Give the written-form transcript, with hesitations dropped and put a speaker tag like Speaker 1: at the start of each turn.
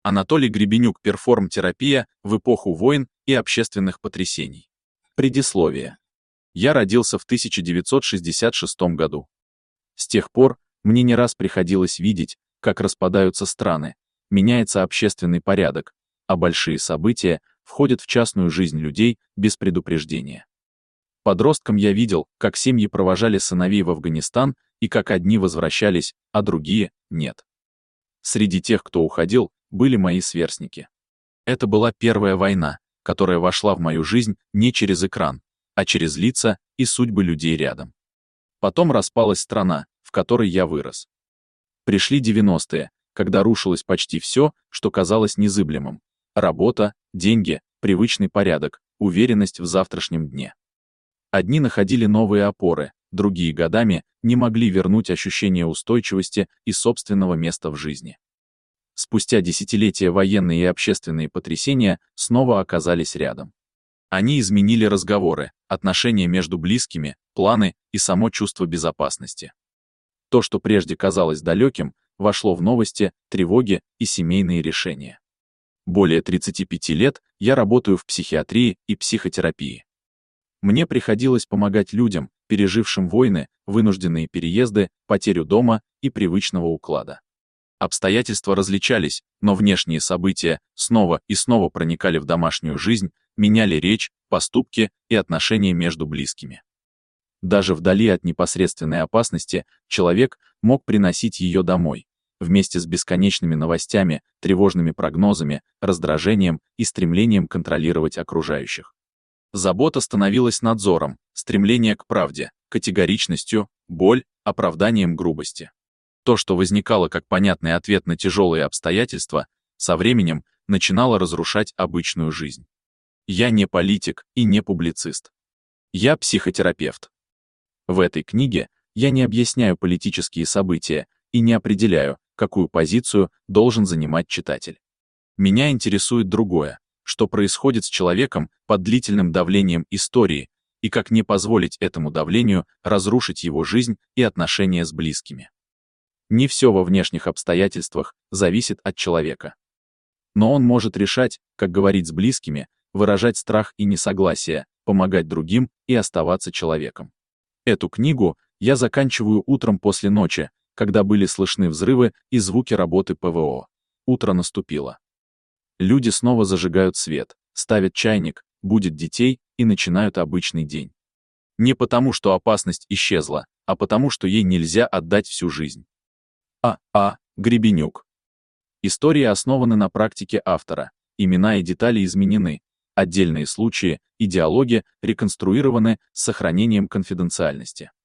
Speaker 1: Анатолий Гребенюк. Перформ-терапия в эпоху войн и общественных потрясений. Предисловие. Я родился в 1966 году. С тех пор мне не раз приходилось видеть, как распадаются страны, меняется общественный порядок, а большие события входят в частную жизнь людей без предупреждения. Подростком я видел, как семьи провожали сыновей в Афганистан и как одни возвращались, а другие — нет. Среди тех, кто уходил, были мои сверстники. Это была первая война, которая вошла в мою жизнь не через экран, а через лица и судьбы людей рядом. Потом распалась страна, в которой я вырос. Пришли 90-е, когда рушилось почти все, что казалось незыблемым. Работа, деньги, привычный порядок, уверенность в завтрашнем дне. Одни находили новые опоры, другие годами не могли вернуть ощущение устойчивости и собственного места в жизни. Спустя десятилетия военные и общественные потрясения снова оказались рядом. Они изменили разговоры, отношения между близкими, планы и само чувство безопасности. То, что прежде казалось далеким, вошло в новости, тревоги и семейные решения. Более 35 лет я работаю в психиатрии и психотерапии. Мне приходилось помогать людям, пережившим войны, вынужденные переезды, потерю дома и привычного уклада. Обстоятельства различались, но внешние события снова и снова проникали в домашнюю жизнь, меняли речь, поступки и отношения между близкими. Даже вдали от непосредственной опасности человек мог приносить ее домой, вместе с бесконечными новостями, тревожными прогнозами, раздражением и стремлением контролировать окружающих. Забота становилась надзором, стремление к правде, категоричностью, боль, оправданием грубости. То, что возникало как понятный ответ на тяжелые обстоятельства, со временем начинало разрушать обычную жизнь. Я не политик и не публицист. Я психотерапевт. В этой книге я не объясняю политические события и не определяю, какую позицию должен занимать читатель. Меня интересует другое, что происходит с человеком под длительным давлением истории и как не позволить этому давлению разрушить его жизнь и отношения с близкими. Не все во внешних обстоятельствах зависит от человека. Но он может решать, как говорить с близкими, выражать страх и несогласие, помогать другим и оставаться человеком. Эту книгу я заканчиваю утром после ночи, когда были слышны взрывы и звуки работы ПВО. Утро наступило. Люди снова зажигают свет, ставят чайник, будят детей и начинают обычный день. Не потому, что опасность исчезла, а потому, что ей нельзя отдать всю жизнь. Гребенюк. Истории основаны на практике автора, имена и детали изменены, отдельные случаи и диалоги реконструированы с сохранением конфиденциальности.